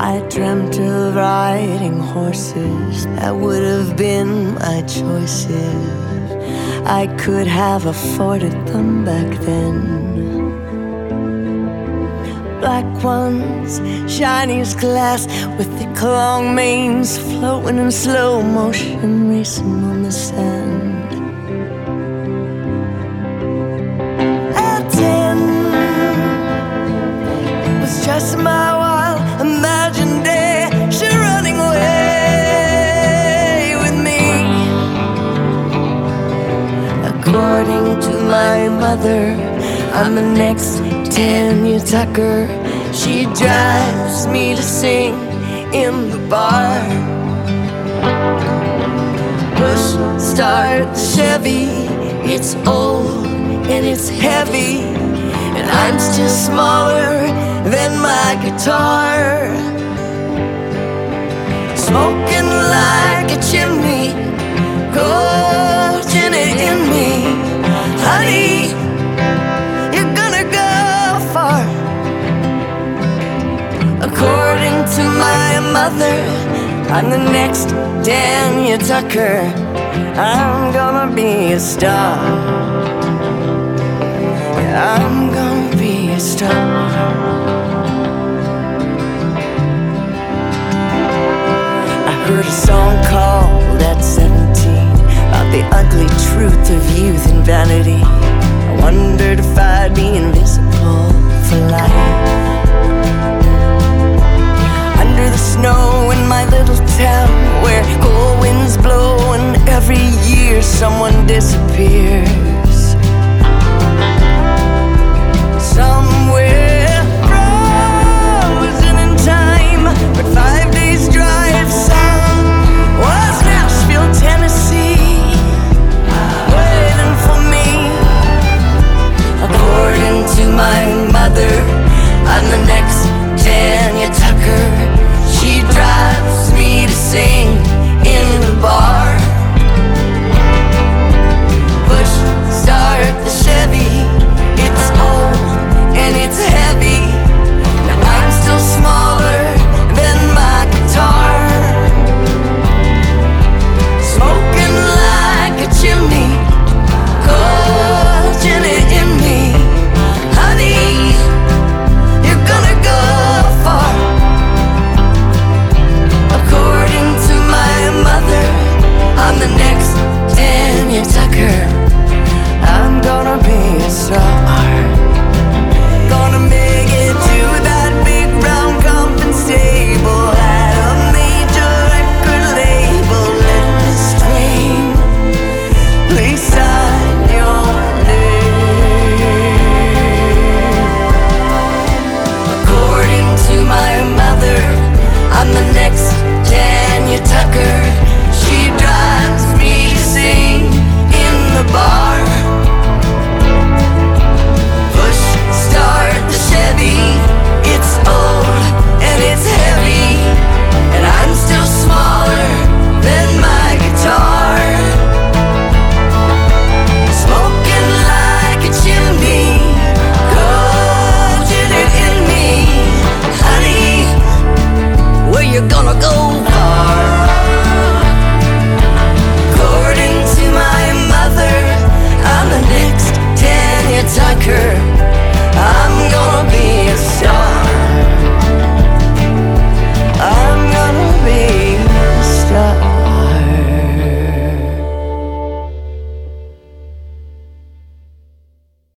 I dreamt of riding horses. That would have been my choice if I could have afforded them back then. Black ones, shiny as glass, with their long manes floating in slow motion, racing on the sand. At 10, it was just my wild imagination running away with me. According to my mother, I'm the next Tanya Tucker. She drives me to sing in the bar. Push start Chevy, it's old and it's heavy, and I'm still smaller than my guitar. Smoking like a chimney, coaching it in me. Honey, you're gonna go far. According to my mother, I'm the next Tanya Tucker. I'm gonna be a star. I'm gonna be a star. I heard a song called At 17 about the ugly truth of youth and vanity. I wondered if I'd be invisible for life. Under the snow in my little town, where cold winds blow and every year someone disappears.